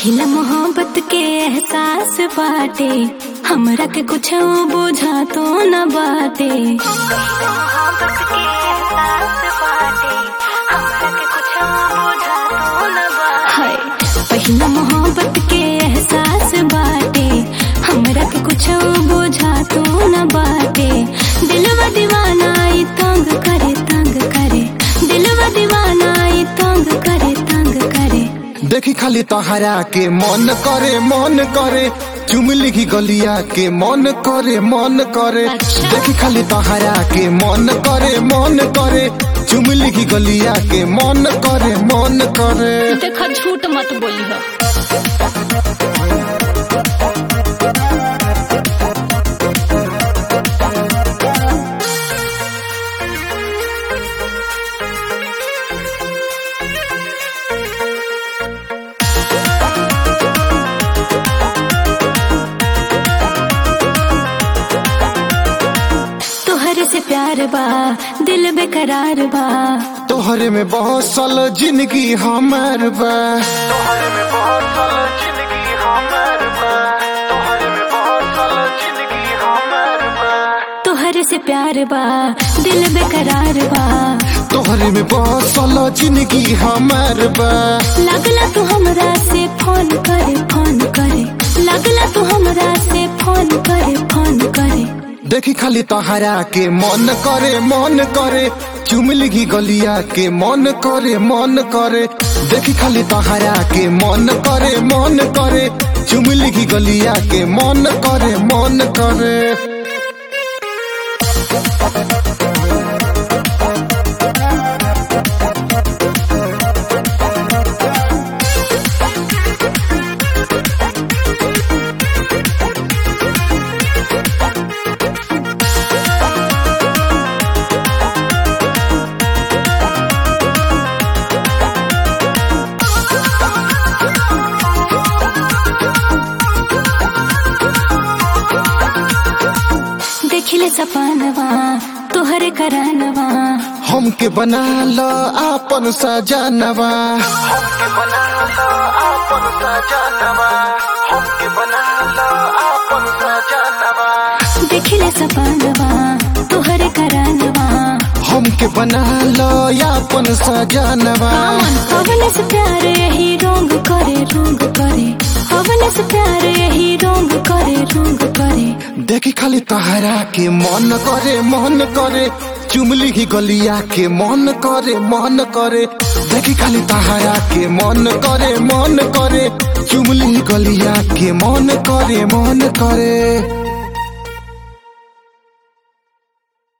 पहिला मोहब्बत के एहसास बाटे, हमरा के कुछ बुझा तो न बाटे। हाय पहिला मोहब्बत के एहसास बाटे, हमरा के कुछ बुझा तो न बाटे। दिलवा दीवाना ई तंग करे दिलवा दीवाना ई तंग करे देखी खाली तोहरा के मन करे चुमली की गलिया के मन करे देखी खाली तोहरा के मन करे चुमली की गलिया के मन करे। देखा झूठ मत बोली हो। तोहरे से प्यार बा दिल बेकरार बा, तोहरे में बसल जिंदगी हमार बा, तोहरे में बसल जिंदगी हमार बा, तोहरे में बसल जिंदगी हमार बा। तोहरे से प्यार बा दिल बेकरार बा, तोहरे में बसल जिंदगी हमार बा। लगला तू हमरा से फोन करे लगला तू हमरा से फोन करे देखी खाली तोहरा के मन करे चुमली की गलिया के मन करे देखी खाली तोहरा के मन करे चुमली की गलिया के मन करे। देखिले सपनवा तोहरे करानवा, हमके बना लो आपन सजनवा, हमके बना लो आपन सजनवा, हमके बना लो आपन सजनवा। देखिले सपनवा तोहरे करानवा, हमके बना लो आपन सजनवा। हवले से प्यार यही रोंग करे हवले से प्यार यही रोंग करे देखी खाली तोहरा के मन करे चुमली की गलिया के मन करे देखी खाली तोहरा के मन करे चुमली गलिया के मन करे।